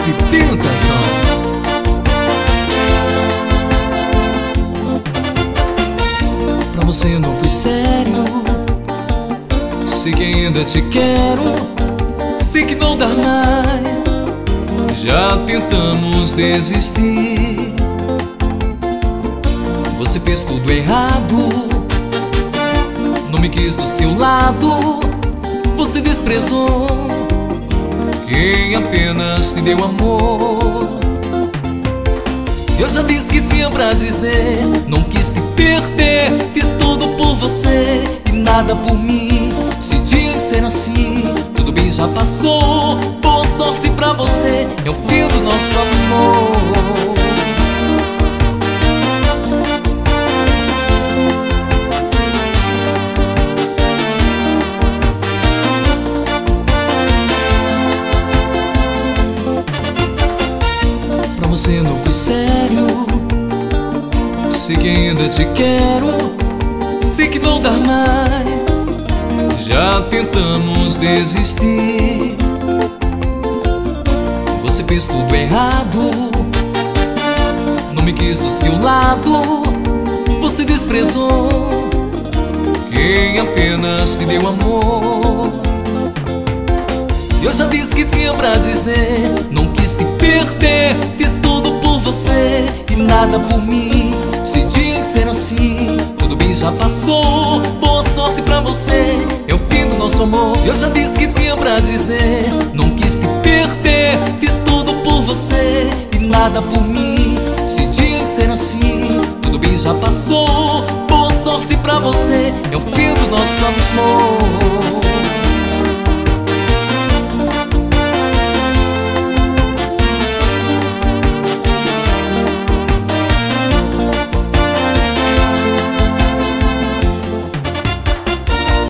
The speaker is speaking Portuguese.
se tentação. Pra você não fui sério, sei que ainda te quero, sei que não dá mais, já tentamos desistir. Você fez tudo errado, não me quis do seu lado, você desprezou quem apenas te deu amor. Eu já disse que tinha pra dizer, não quis te perder, fiz tudo por você e nada por mim. Se tinha que ser assim, tudo bem, já passou. Boa sorte pra você, é o fim do nosso amor. Pra você não fui sério, sei que ainda te quero, sei que não dá mais, já tentamos desistir. Você fez tudo errado, não me quis do seu lado, você desprezou quem apenas te deu amor. Eu já disse que tinha pra dizer, não quis te perder, fiz tudo por você e nada por mim. Se tinha que ser assim, tudo bem, já passou. Boa sorte pra você, é o fim do nosso amor. Eu já disse que tinha pra dizer, não quis te perder, fiz tudo por você e nada por mim. Se tinha que ser assim, tudo bem, já passou. Boa sorte pra você, é o fim do nosso amor.